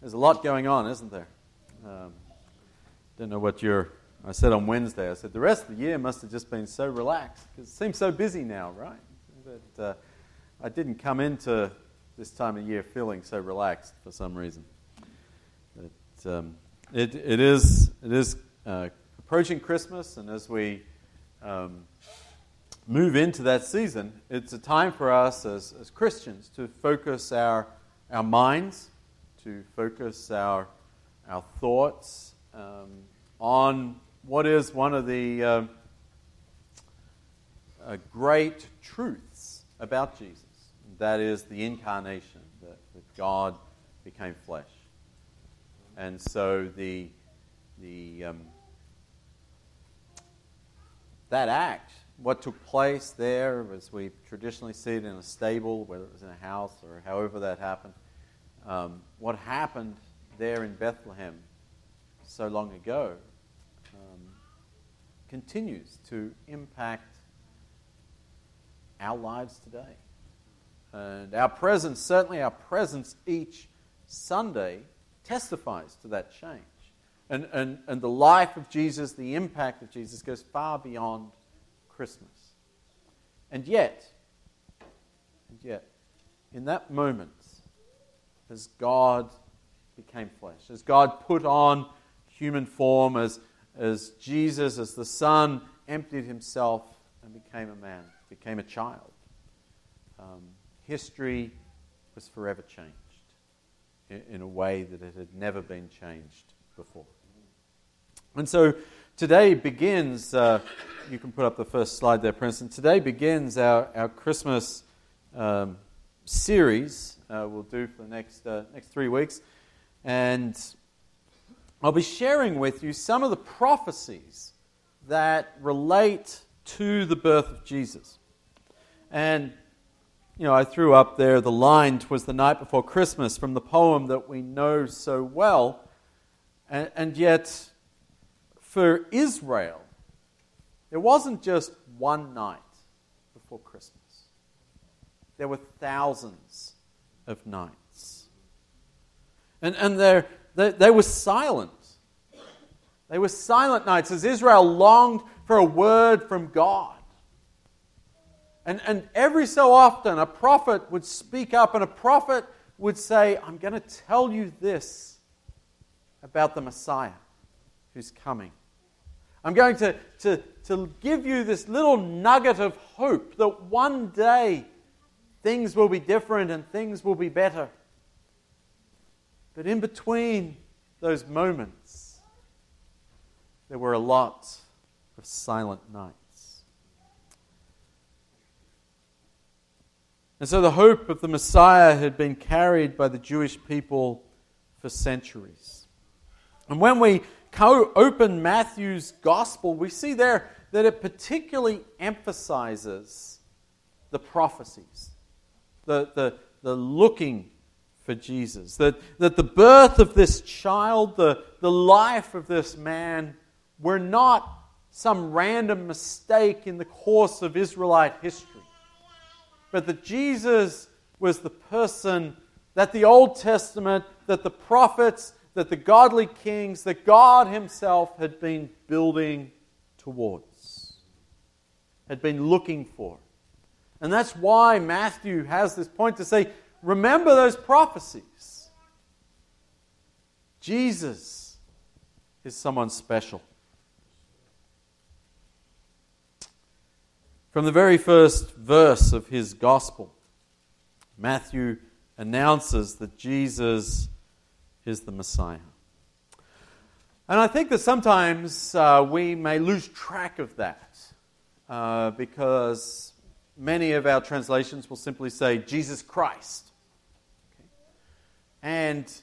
There's a lot going on, isn't there? Don't know what I said on Wednesday. I said the rest of the year must have just been so relaxed because it seems so busy now, right? But I didn't come into this time of year feeling so relaxed for some reason. But it is approaching Christmas, and as we move into that season, it's a time for us as Christians to focus our minds, to focus our thoughts on what is one of the great truths about Jesus. That is the incarnation, that God became flesh. And so that act, what took place there, as we traditionally see it in a stable, whether it was in a house or however that happened, what happened there in Bethlehem so long ago continues to impact our lives today. And our presence, certainly our presence each Sunday, testifies to that change. And the life of Jesus, the impact of Jesus goes far beyond Christmas. And yet, in that moment, as God became flesh, as God put on human form, as Jesus, as the Son, emptied himself and became a man, became a child, history was forever changed in a way that it had never been changed before. And so today begins, you can put up the first slide there, Princeton. Today begins our Christmas series we'll do for the next 3 weeks. And I'll be sharing with you some of the prophecies that relate to the birth of Jesus. And, I threw up there the line, "'Twas the night before Christmas," from the poem that we know so well. And yet, for Israel, there wasn't just one night before Christmas. There were thousands of nights. And they were silent. They were silent nights as Israel longed for a word from God. And every so often a prophet would speak up, and a prophet would say, "I'm going to tell you this about the Messiah who's coming. I'm going to give you this little nugget of hope that one day things will be different and things will be better." But in between those moments, there were a lot of silent nights. And so the hope of the Messiah had been carried by the Jewish people for centuries. And when we open Matthew's Gospel, we see there that it particularly emphasizes the prophecies, the looking for Jesus, that the birth of this child, the life of this man, were not some random mistake in the course of Israelite history, but that Jesus was the person that the Old Testament, that the prophets, that the godly kings, that God himself had been building towards, had been looking for. And that's why Matthew has this point to say, remember those prophecies. Jesus is someone special. From the very first verse of his gospel, Matthew announces that Jesus is the Messiah. And I think that sometimes we may lose track of that because many of our translations will simply say Jesus Christ. Okay. And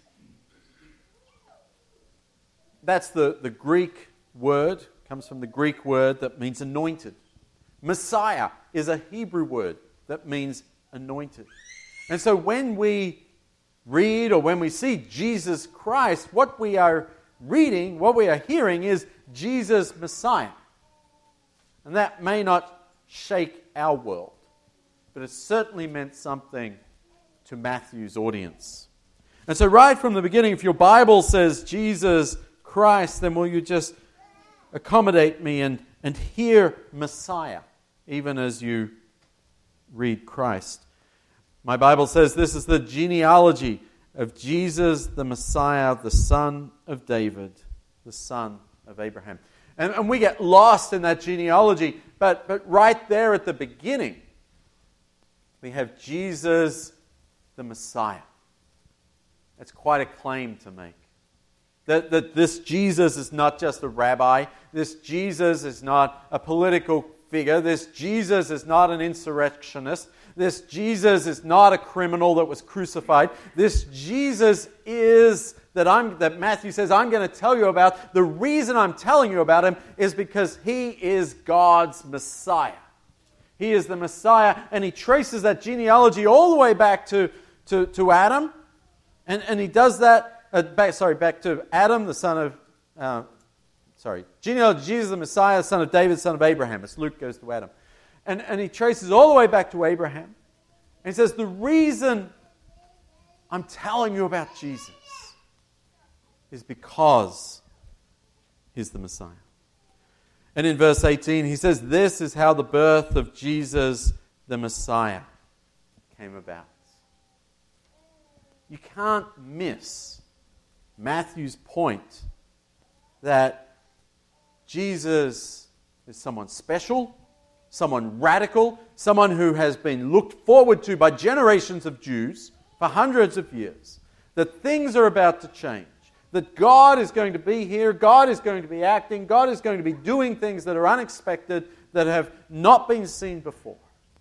that's the Greek word, comes from the Greek word that means anointed. Messiah is a Hebrew word that means anointed. And so when we read or when we see Jesus Christ, what we are reading, what we are hearing is Jesus Messiah. And that may not shake our world, but it certainly meant something to Matthew's audience. And so right from the beginning, if your Bible says Jesus Christ, then will you just accommodate me and hear Messiah, even as you read Christ. My Bible says this is the genealogy of Jesus, the Messiah, the son of David, the son of Abraham. And we get lost in that genealogy, but right there at the beginning, we have Jesus, the Messiah. That's quite a claim to make. That this Jesus is not just a rabbi. This Jesus is not a political figure. This Jesus is not an insurrectionist. This Jesus is not a criminal that was crucified. This Jesus is that Matthew says I'm going to tell you about. The reason I'm telling you about him is because he is God's Messiah. He is the Messiah, and he traces that genealogy all the way back to Adam, and he does that. Back to Adam, the son of, genealogy, Jesus the Messiah, son of David, son of Abraham, as Luke goes to Adam. And he traces all the way back to Abraham. And he says, the reason I'm telling you about Jesus is because he's the Messiah. And in verse 18, he says, this is how the birth of Jesus the Messiah came about. You can't miss Matthew's point that Jesus is someone special, someone radical, someone who has been looked forward to by generations of Jews for hundreds of years, that things are about to change, that God is going to be here, God is going to be acting, God is going to be doing things that are unexpected, that have not been seen before.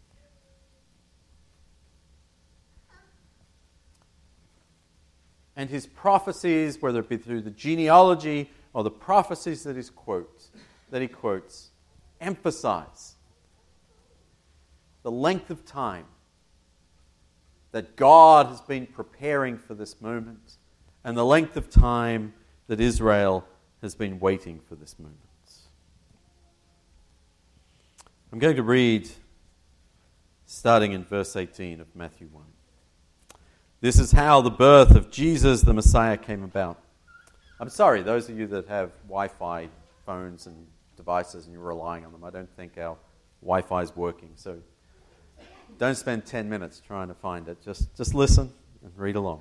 And his prophecies, whether it be through the genealogy or the prophecies that he quotes, emphasize the length of time that God has been preparing for this moment and the length of time that Israel has been waiting for this moment. I'm going to read starting in verse 18 of Matthew 1. This is how the birth of Jesus the Messiah came about. I'm sorry, those of you that have Wi-Fi phones and devices and you're relying on them, I don't think our Wi-Fi is working. So don't spend 10 minutes trying to find it. Just listen and read along.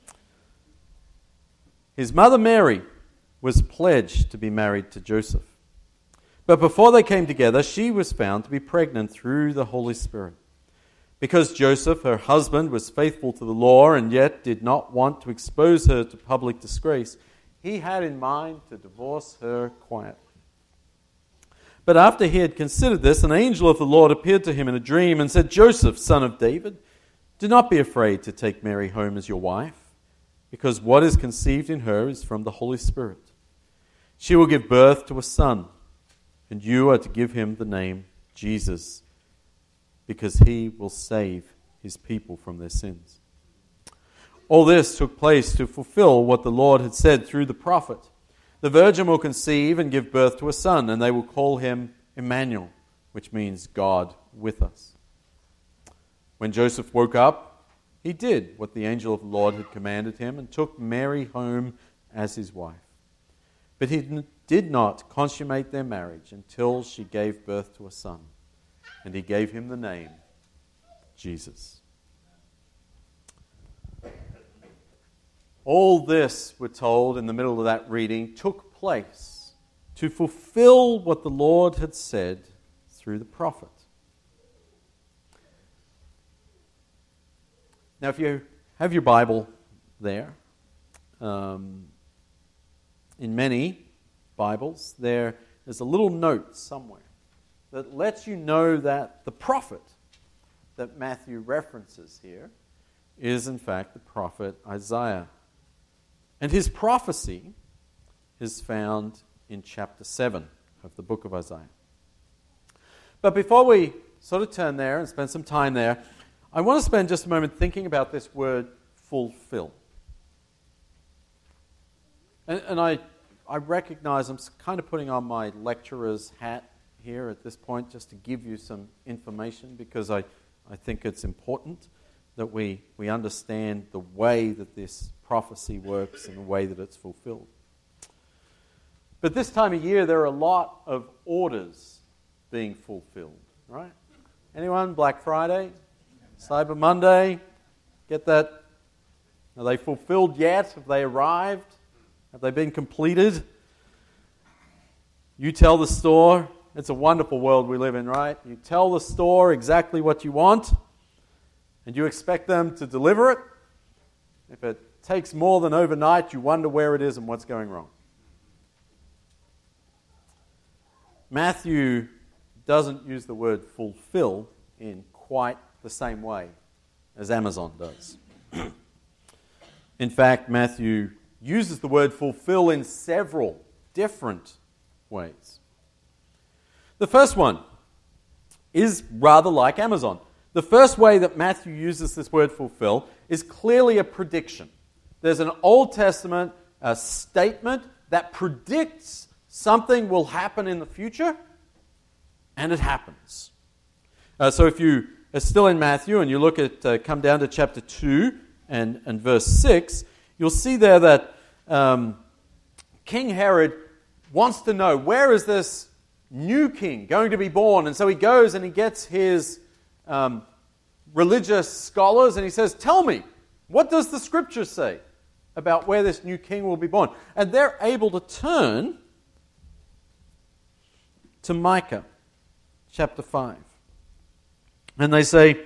His mother Mary was pledged to be married to Joseph. But before they came together, she was found to be pregnant through the Holy Spirit. Because Joseph, her husband, was faithful to the law and yet did not want to expose her to public disgrace, he had in mind to divorce her quietly. But after he had considered this, an angel of the Lord appeared to him in a dream and said, Joseph, son of David, do not be afraid to take Mary home as your wife, because what is conceived in her is from the Holy Spirit. She will give birth to a son, and you are to give him the name Jesus, because he will save his people from their sins. All this took place to fulfill what the Lord had said through the prophet. The virgin will conceive and give birth to a son, and they will call him Emmanuel, which means God with us. When Joseph woke up, he did what the angel of the Lord had commanded him and took Mary home as his wife. But he did not consummate their marriage until she gave birth to a son. And he gave him the name Jesus. All this, we're told in the middle of that reading, took place to fulfill what the Lord had said through the prophet. Now, if you have your Bible there, in many Bibles, there is a little note somewhere that lets you know that the prophet that Matthew references here is in fact the prophet Isaiah. And his prophecy is found in chapter 7 of the book of Isaiah. But before we sort of turn there and spend some time there, I want to spend just a moment thinking about this word fulfill. And I recognize I'm kind of putting on my lecturer's hat here at this point just to give you some information, because I think it's important that we understand the way that this prophecy works and the way that it's fulfilled. But this time of year, there are a lot of orders being fulfilled, right? Anyone? Black Friday? Cyber Monday? Get that? Are they fulfilled yet? Have they arrived? Have they been completed? You tell the store. It's a wonderful world we live in, right? You tell the store exactly what you want, and you expect them to deliver it. If it takes more than overnight, you wonder where it is and what's going wrong. Matthew doesn't use the word fulfill in quite the same way as Amazon does. In fact, Matthew uses the word fulfill in several different ways. The first one is rather like Amazon. The first way that Matthew uses this word fulfill is clearly a prediction. There's an Old Testament statement that predicts something will happen in the future, and it happens. So if you are still in Matthew and you look at, come down to chapter 2 and verse 6, you'll see there that King Herod wants to know, where is this new king going to be born? And so he goes and he gets his religious scholars and he says, tell me, what does the scripture say about where this new king will be born? And they're able to turn to Micah chapter 5. And they say,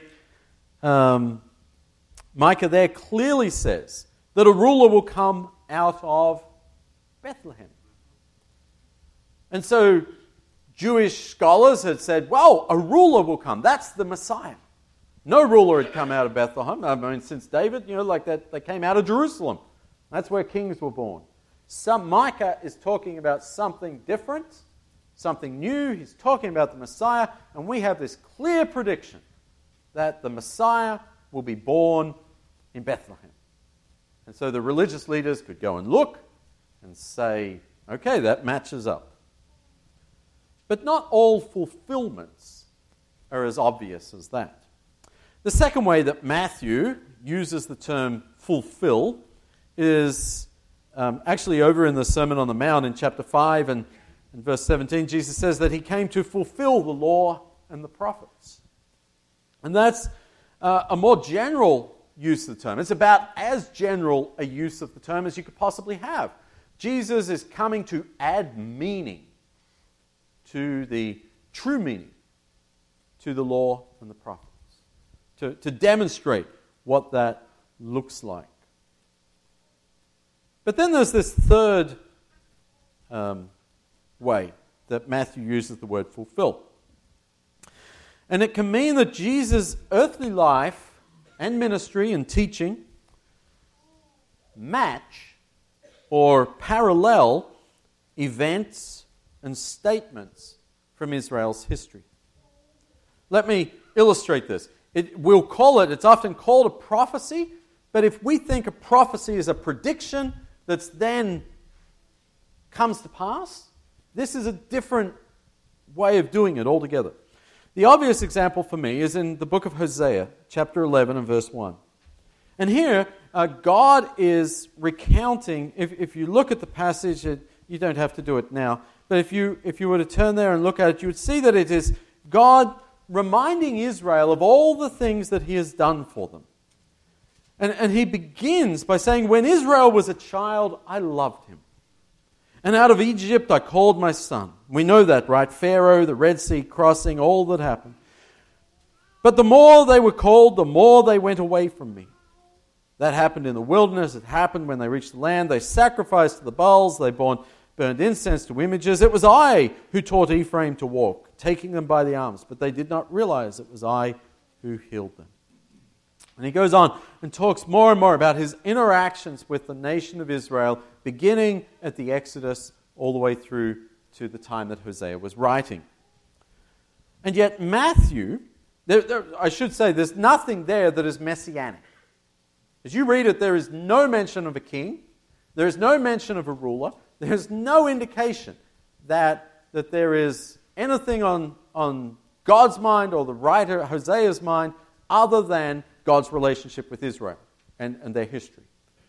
Micah there clearly says that a ruler will come out of Bethlehem. And so Jewish scholars had said, well, a ruler will come. That's the Messiah. No ruler had come out of Bethlehem. I mean, since David, like that, they came out of Jerusalem. That's where kings were born. Micah is talking about something different, something new. He's talking about the Messiah, and we have this clear prediction that the Messiah will be born in Bethlehem. And so the religious leaders could go and look and say, okay, that matches up. But not all fulfillments are as obvious as that. The second way that Matthew uses the term fulfill is actually over in the Sermon on the Mount in chapter 5 and verse 17. Jesus says that he came to fulfill the law and the prophets. And that's a more general use of the term. It's about as general a use of the term as you could possibly have. Jesus is coming to add meaning to the true meaning to the law and the prophets, to demonstrate what that looks like. But then there's this third way that Matthew uses the word fulfill. And it can mean that Jesus' earthly life and ministry and teaching match or parallel events and statements from Israel's history. Let me illustrate this. It's often called a prophecy, but if we think a prophecy is a prediction that's then comes to pass, this is a different way of doing it altogether. The obvious example for me is in the book of Hosea, chapter 11 and verse 1. And here, God is recounting, if you look at the passage, you don't have to do it now, but if you were to turn there and look at it, you would see that it is God reminding Israel of all the things that he has done for them. And he begins by saying, when Israel was a child, I loved him. And out of Egypt I called my son. We know that, right? Pharaoh, the Red Sea crossing, all that happened. But the more they were called, the more they went away from me. That happened in the wilderness. It happened when they reached the land. They sacrificed to the Baals. They burned incense to images. It was I who taught Ephraim to walk, taking them by the arms. But they did not realize it was I who healed them. And he goes on and talks more and more about his interactions with the nation of Israel, beginning at the Exodus all the way through to the time that Hosea was writing. And yet Matthew, I should say, there's nothing there that is messianic. As you read it, there is no mention of a king. There is no mention of a ruler. There is no indication that there is anything on God's mind or the writer Hosea's mind other than God's relationship with Israel and their history.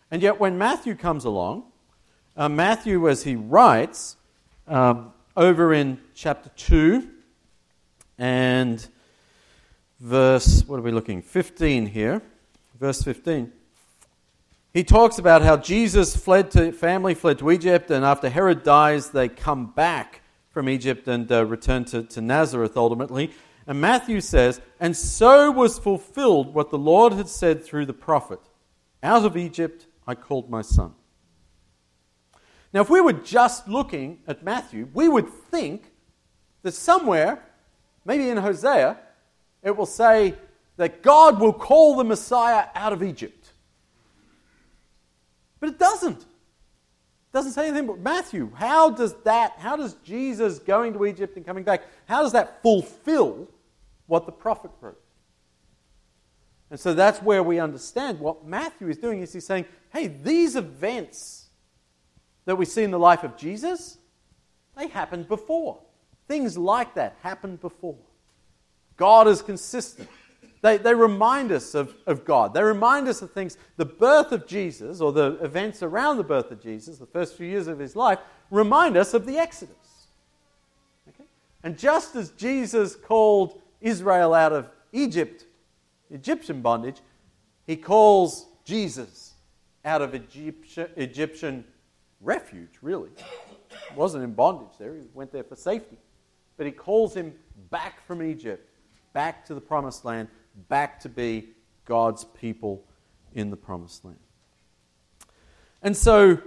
And yet when Matthew comes along, Matthew, as he writes, over in chapter 2 and verse, 15 here, verse 15. He talks about how Jesus fled to Egypt, and after Herod dies, they come back from Egypt and return to Nazareth ultimately. And Matthew says, "And so was fulfilled what the Lord had said through the prophet, 'Out of Egypt I called my son.'" Now, if we were just looking at Matthew, we would think that somewhere, maybe in Hosea, it will say that God will call the Messiah out of Egypt. But it doesn't. It doesn't say anything but Matthew. How does Jesus going to Egypt and coming back, how does that fulfill what the prophet wrote? And so that's where we understand what Matthew is doing. Is he's saying, hey, these events that we see in the life of Jesus, they happened before. Things like that happened before. God is consistent. They remind us of God. They remind us of things. The birth of Jesus, or the events around the birth of Jesus, the first few years of his life, remind us of the Exodus. Okay? And just as Jesus called Israel out of Egyptian bondage, he calls Jesus out of Egyptian refuge, really. He wasn't in bondage there. He went there for safety. But he calls him back from Egypt, back to the promised land, back to be God's people in the promised land. And so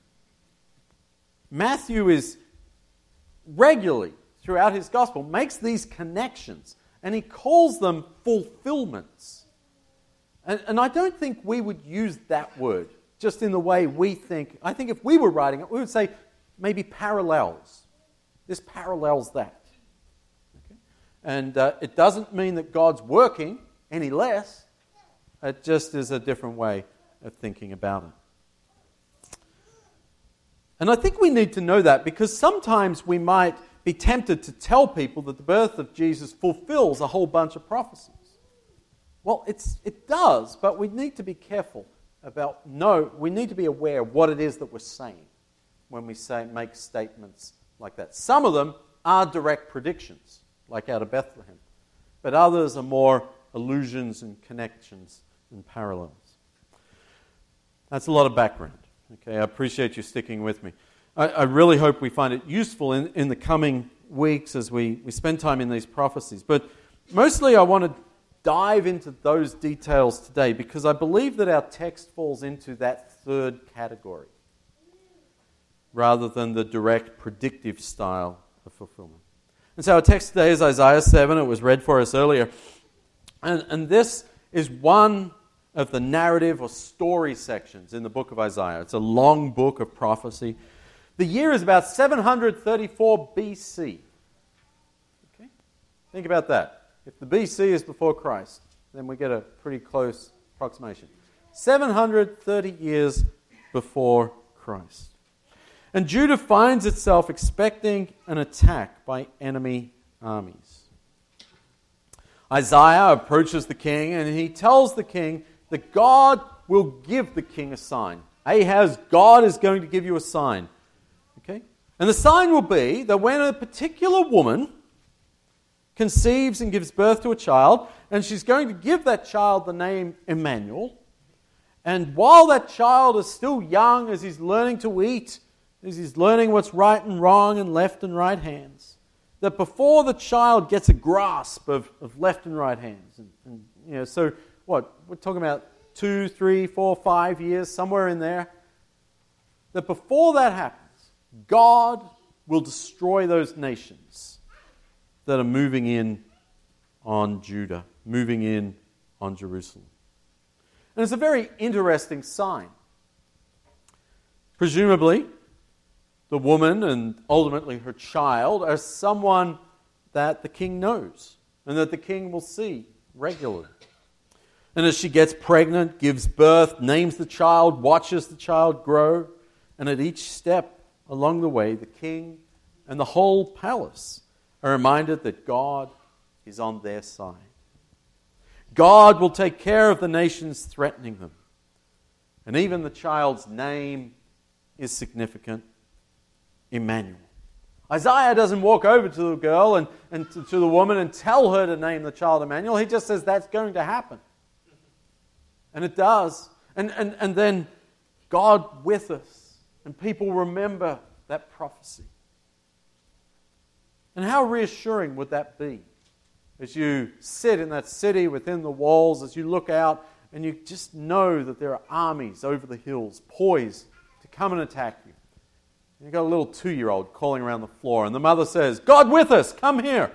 Matthew is regularly, throughout his gospel, makes these connections, and he calls them fulfillments. And I don't think we would use that word just in the way we think. I think if we were writing it, we would say maybe parallels. This parallels that. Okay? And it doesn't mean that God's working any less. It just is a different way of thinking about it. And I think we need to know that, because sometimes we might be tempted to tell people that the birth of Jesus fulfills a whole bunch of prophecies. Well, it does, but we need to be careful we need to be aware of what it is that we're saying when we make statements like that. Some of them are direct predictions, like out of Bethlehem, but others are more allusions and connections and parallels. That's a lot of background. Okay, I appreciate you sticking with me. I really hope we find it useful in the coming weeks as we spend time in these prophecies. But mostly I want to dive into those details today, because I believe that our text falls into that third category rather than the direct predictive style of fulfillment. And so our text today is Isaiah 7. It was read for us earlier. And this is one of the narrative or story sections in the book of Isaiah. It's a long book of prophecy. The year is about 734 BC. Okay? Think about that. If the BC is before Christ, then we get a pretty close approximation. 730 years before Christ. And Judah finds itself expecting an attack by enemy armies. Isaiah approaches the king, and he tells the king that God will give the king a sign. Ahaz, God is going to give you a sign. Okay? And the sign will be that when a particular woman conceives and gives birth to a child, and she's going to give that child the name Emmanuel. And while that child is still young, as he's learning to eat, as he's learning what's right and wrong and left and right hands, that before the child gets a grasp of left and right hands, and so what? We're talking about 2, 3, 4, 5 years, somewhere in there, that before that happens, God will destroy those nations that are moving in on Judah, moving in on Jerusalem. And it's a very interesting sign. Presumably, the woman and ultimately her child are someone that the king knows and that the king will see regularly. And as she gets pregnant, gives birth, names the child, watches the child grow, and at each step along the way, the king and the whole palace are reminded that God is on their side. God will take care of the nations threatening them. And even the child's name is significant. Emmanuel. Isaiah doesn't walk over to the girl and to the woman and tell her to name the child Emmanuel. He just says that's going to happen. And it does. And then God with us. And people remember that prophecy. And how reassuring would that be? As you sit in that city within the walls, as you look out and you just know that there are armies over the hills poised to come and attack you. You've got a little 2-year-old crawling around the floor, and the mother says, God with us, come here.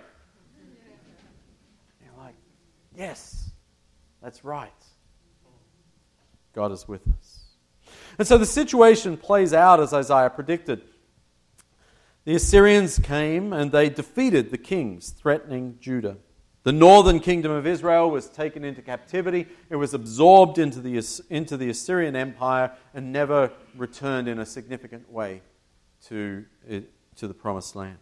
And you're like, yes, that's right. God is with us. And so the situation plays out as Isaiah predicted. The Assyrians came and they defeated the kings threatening Judah. The northern kingdom of Israel was taken into captivity. It was absorbed into the Assyrian Empire and never returned in a significant way to the Promised Land.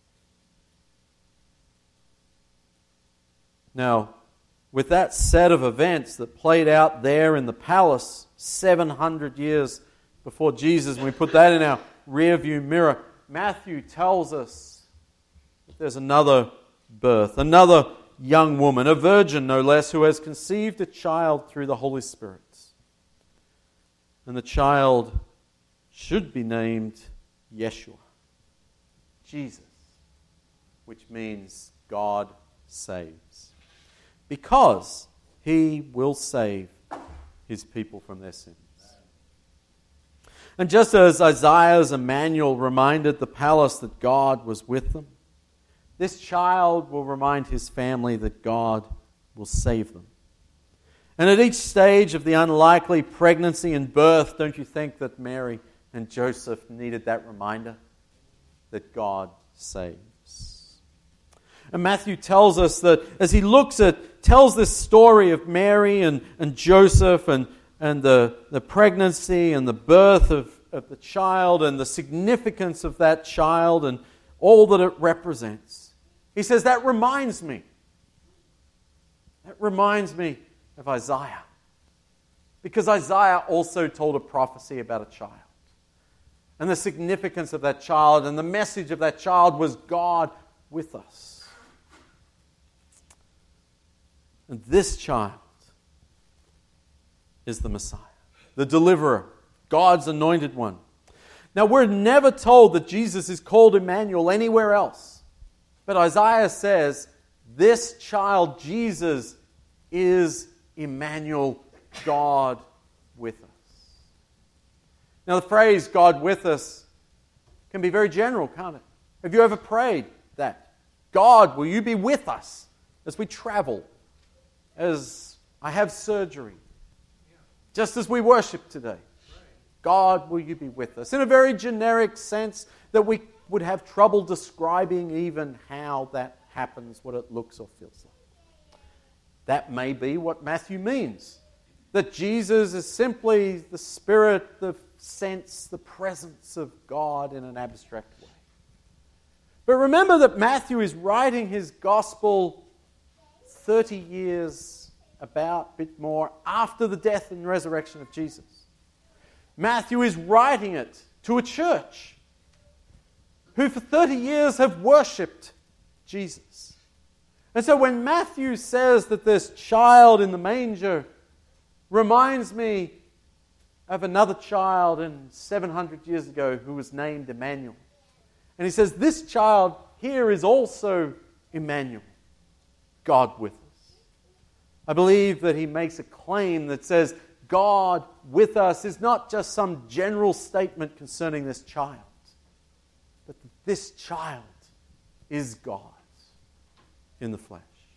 Now, with that set of events that played out there in the palace 700 years before Jesus, and we put that in our rearview mirror, Matthew tells us that there's another birth, another young woman, a virgin no less, who has conceived a child through the Holy Spirit. And the child should be named Yeshua, Jesus, which means God saves, because He will save His people from their sins. And just as Isaiah's Emmanuel reminded the palace that God was with them, this child will remind his family that God will save them. And at each stage of the unlikely pregnancy and birth, don't you think that Mary and Joseph needed that reminder that God saves? And Matthew tells us that as he tells this story of Mary and Joseph and the pregnancy and the birth of the child and the significance of that child and all that it represents. He says, that reminds me of Isaiah. Because Isaiah also told a prophecy about a child. And the significance of that child and the message of that child was God with us. And this child is the Messiah, the deliverer, God's anointed one. Now, we're never told that Jesus is called Emmanuel anywhere else. But Isaiah says, this child, Jesus, is Emmanuel, God with us. Now, the phrase God with us can be very general, can't it? Have you ever prayed that? God, will you be with us as we travel, as I have surgery, just as we worship today? God, will you be with us? In a very generic sense that we would have trouble describing even how that happens, what it looks or feels like. That may be what Matthew means. That Jesus is simply the Spirit, the sense, the presence of God in an abstract way. But remember that Matthew is writing his gospel 30 years, a bit more, after the death and resurrection of Jesus. Matthew is writing it to a church who for 30 years have worshipped Jesus. And so when Matthew says that this child in the manger reminds me of another child in 700 years ago who was named Emmanuel. And he says, this child here is also Emmanuel, God with us. I believe that he makes a claim that says, God with us is not just some general statement concerning this child, but that this child is God in the flesh.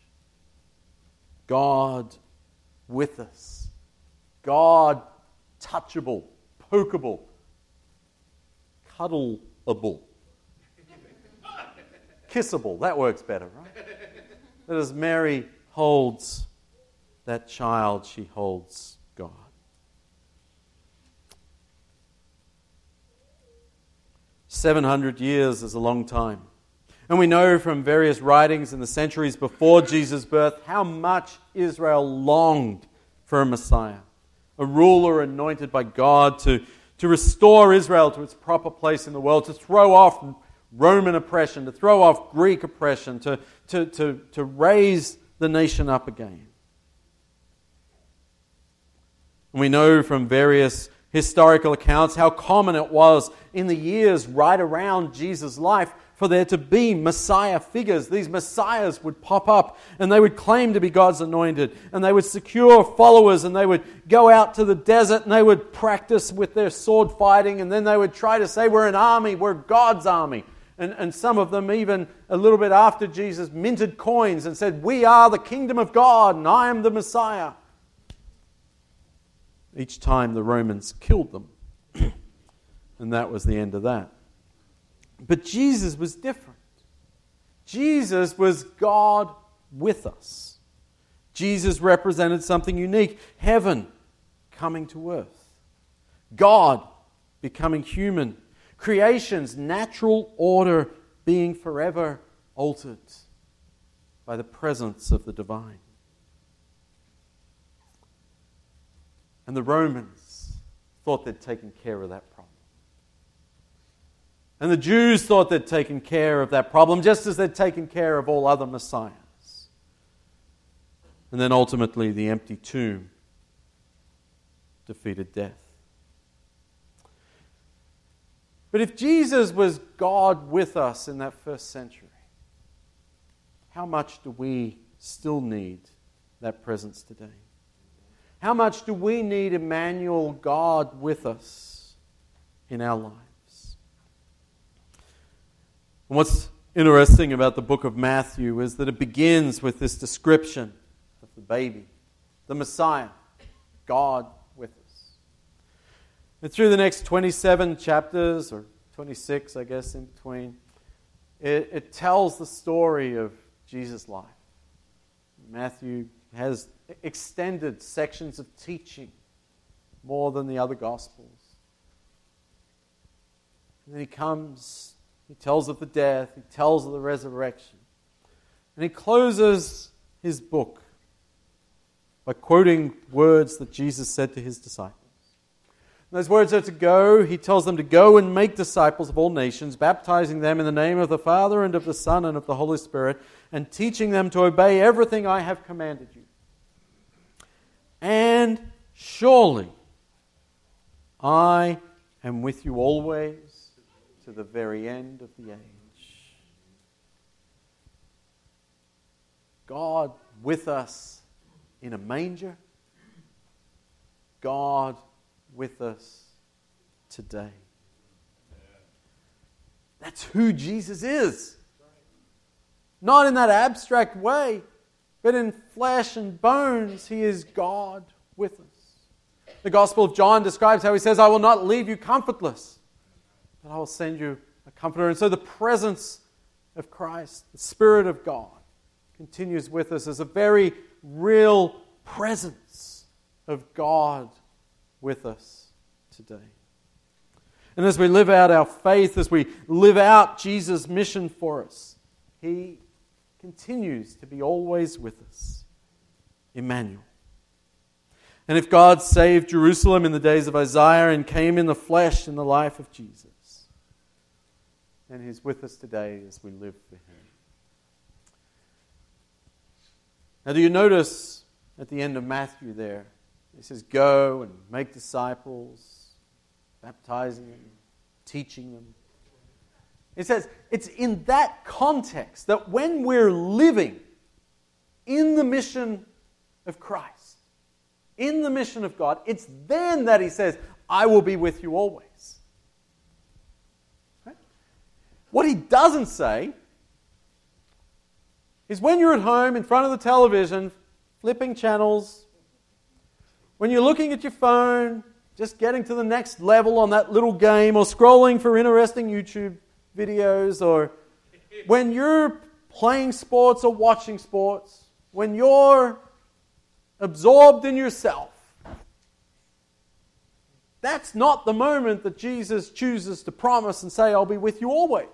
God with us. God touchable, pokeable, cuddleable, kissable. That works better, right? That as Mary holds that child, she holds God. "700 years is a long time. And we know from various writings in the centuries before Jesus' birth how much Israel longed for a Messiah. a ruler anointed by God to restore Israel to its proper place in the world, to throw off Roman oppression, to throw off Greek oppression, to raise the nation up again. And we know from various historical accounts how common it was in the years right around Jesus' life for there to be Messiah figures. These Messiahs would pop up and they would claim to be God's anointed, and they would secure followers, and they would go out to the desert and they would practice with their sword fighting, and then they would try to say, we're an army, we're God's army. And some of them, even a little bit after Jesus, minted coins and said, we are the kingdom of God and I am the Messiah. Each time the Romans killed them. And that was the end of that. But Jesus was different. Jesus was God with us. Jesus represented something unique. Heaven coming to earth. God becoming human. Creation's natural order being forever altered by the presence of the divine. And the Romans thought they'd taken care of that problem. And the Jews thought they'd taken care of that problem, just as they'd taken care of all other messiahs. And then ultimately the empty tomb defeated death. But if Jesus was God with us in that first century, how much do we still need that presence today? How much do we need Emmanuel, God with us in our lives? And what's interesting about the book of Matthew is that it begins with this description of the baby, the Messiah, God with us. And through the next 27 chapters, or 26, I guess, in between, it tells the story of Jesus' life. Matthew has extended sections of teaching more than the other Gospels. And then he comes, he tells of the death, he tells of the resurrection. And he closes his book by quoting words that Jesus said to his disciples. And those words are to go, he tells them to go and make disciples of all nations, baptizing them in the name of the Father and of the Son and of the Holy Spirit, and teaching them to obey everything I have commanded you. And surely I am with you always to the very end of the age. God with us in a manger. God with us today. That's who Jesus is. Not in that abstract way, but in flesh and bones, he is God with us. The Gospel of John describes how he says, I will not leave you comfortless, but I will send you a comforter. And so the presence of Christ, the Spirit of God, continues with us as a very real presence of God with us today. And as we live out our faith, as we live out Jesus' mission for us, he continues to be always with us. Emmanuel. And if God saved Jerusalem in the days of Isaiah and came in the flesh in the life of Jesus, then he's with us today as we live for him. Now, do you notice at the end of Matthew there, it says, go and make disciples, baptizing them, teaching them. It says it's in that context that when we're living in the mission of Christ, in the mission of God, it's then that he says, I will be with you always. Right? What he doesn't say is when you're at home in front of the television, flipping channels, when you're looking at your phone, just getting to the next level on that little game, or scrolling for interesting YouTube videos, or when you're playing sports or watching sports, when you're absorbed in yourself, that's not the moment that Jesus chooses to promise and say, I'll be with you always.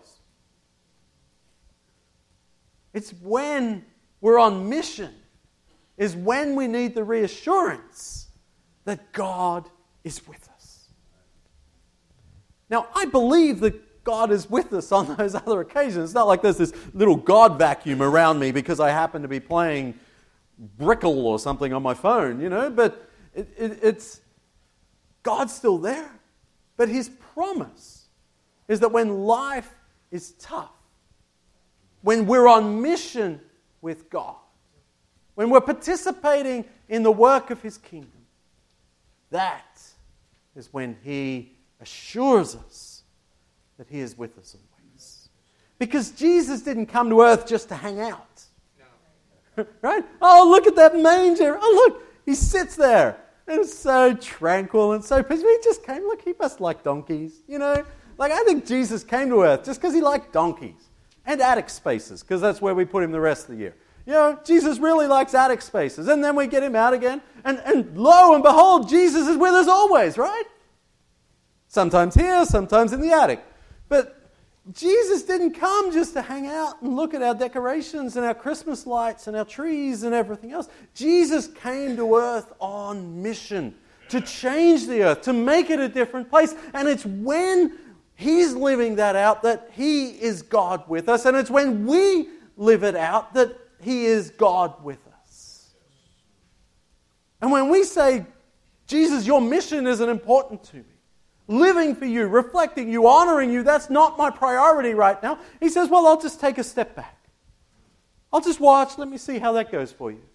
It's when we're on mission, is when we need the reassurance that God is with us. Now, I believe that God is with us on those other occasions. It's not like there's this little God vacuum around me because I happen to be playing Brickle or something on my phone, but it's God's still there. But His promise is that when life is tough, when we're on mission with God, when we're participating in the work of His kingdom, that is when He assures us that He is with us always. Because Jesus didn't come to earth just to hang out. No. Right? Oh, look at that manger. Oh, look, He sits there. And it's so tranquil and so peaceful. He just came, look, He must like donkeys, Like, I think Jesus came to earth just because He liked donkeys and attic spaces, because that's where we put Him the rest of the year. Jesus really likes attic spaces. And then we get Him out again. And lo and behold, Jesus is with us always, right? Sometimes here, sometimes in the attic. But Jesus didn't come just to hang out and look at our decorations and our Christmas lights and our trees and everything else. Jesus came to earth on mission to change the earth, to make it a different place. And it's when He's living that out that He is God with us. And it's when we live it out that He is God with us. And when we say, Jesus, your mission isn't important to me, living for you, reflecting you, honoring you, that's not my priority right now. He says, well, I'll just take a step back. I'll just watch. Let me see how that goes for you.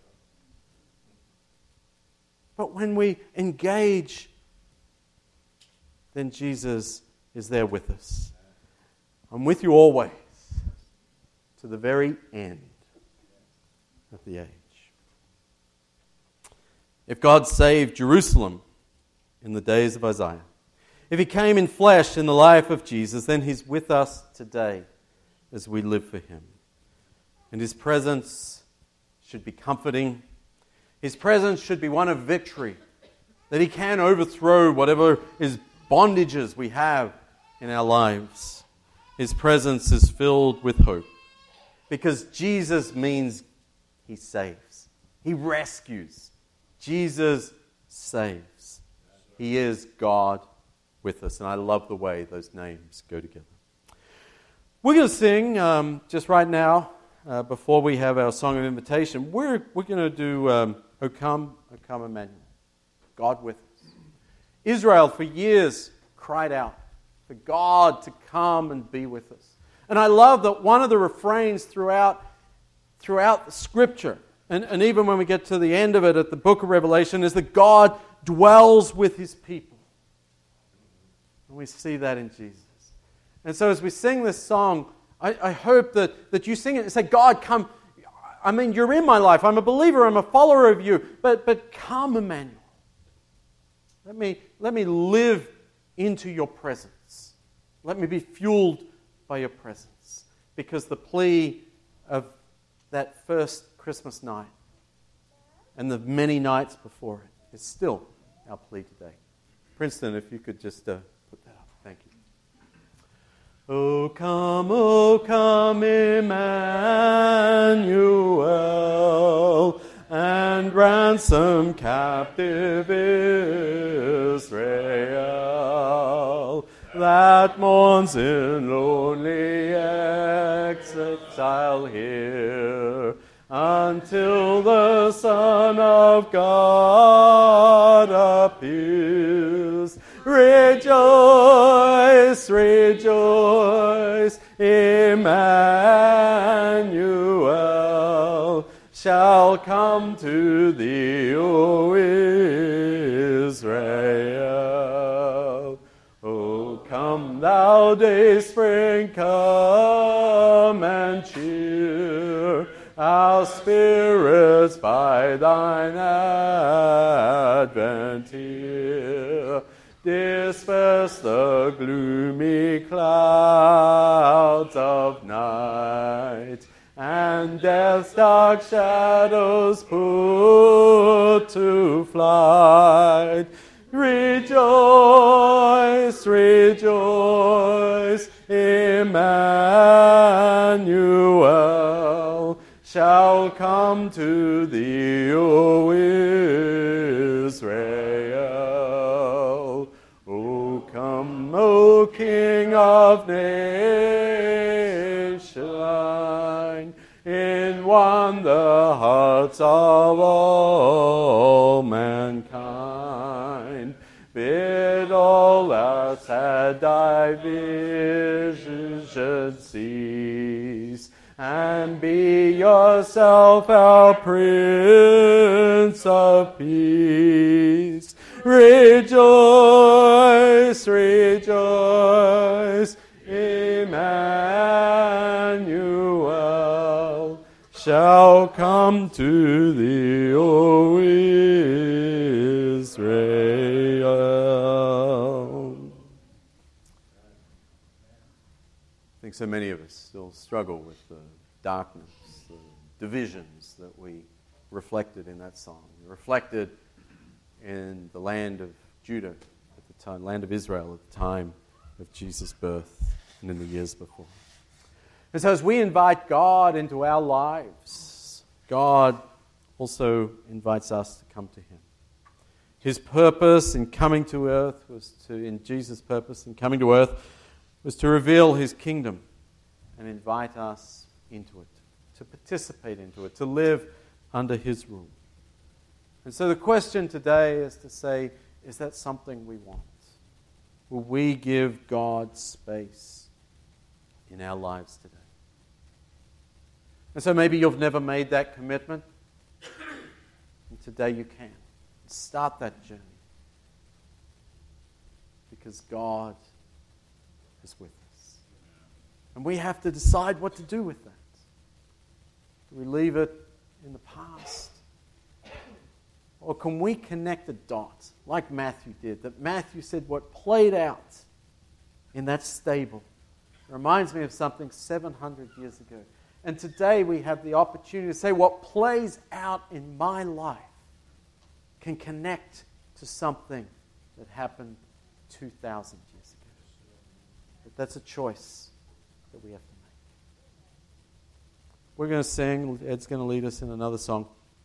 But when we engage, then Jesus is there with us. I'm with you always, to the very end of the age. If God saved Jerusalem in the days of Isaiah, if He came in flesh in the life of Jesus, then He's with us today as we live for Him. And His presence should be comforting. His presence should be one of victory, that He can overthrow whatever is bondages we have in our lives. His presence is filled with hope, because Jesus means He saves. He rescues. Jesus saves. He is God with us. And I love the way those names go together. We're going to sing just right now, before we have our song of invitation. We're going to do O Come, Emmanuel, God with us. Israel for years cried out for God to come and be with us. And I love that one of the refrains throughout the Scripture, and even when we get to the end of it at the book of Revelation, is that God dwells with His people. And we see that in Jesus. And so as we sing this song, I hope that you sing it and say, God, come. I mean, you're in my life. I'm a believer. I'm a follower of you. But come, Emmanuel. Let me live into your presence. Let me be fueled by your presence. Because the plea of that first Christmas night and the many nights before it is still our plea today. Princeton, if you could just put that up. Thank you. O come, Emmanuel, and ransom captive Israel, that mourns in lonely exile here, until the Son of God appears. Rejoice, rejoice, Emmanuel shall come to thee, O Israel. O come, thou day spring, come and cheer our spirits by thine advent here. Disperse the gloomy clouds of night, and death's dark shadows put to flight. Rejoice, rejoice, Emmanuel shall come to thee, O Israel. King of nations, in one the hearts of all mankind. Bid all our sad divisions cease, and be yourself our Prince of Peace. Rejoice, rejoice, Emmanuel shall come to thee, O Israel. I think so many of us still struggle with the darkness, the divisions that we reflected in that song. We reflected in the land of Judah at the time, land of Israel at the time of Jesus' birth and in the years before. And so as we invite God into our lives, God also invites us to come to Him. His purpose in coming to earth in Jesus' purpose in coming to earth was to reveal His kingdom and invite us into it, to participate into it, to live under His rule. And so the question today is to say, is that something we want? Will we give God space in our lives today? And so maybe you've never made that commitment, and today you can. Start that journey. Because God is with us. And we have to decide what to do with that. Do we leave it in the past? Or can we connect the dots, like Matthew did, that Matthew said what played out in that stable reminds me of something 700 years ago. And today we have the opportunity to say what plays out in my life can connect to something that happened 2,000 years ago. But that's a choice that we have to make. We're going to sing. Ed's going to lead us in another song.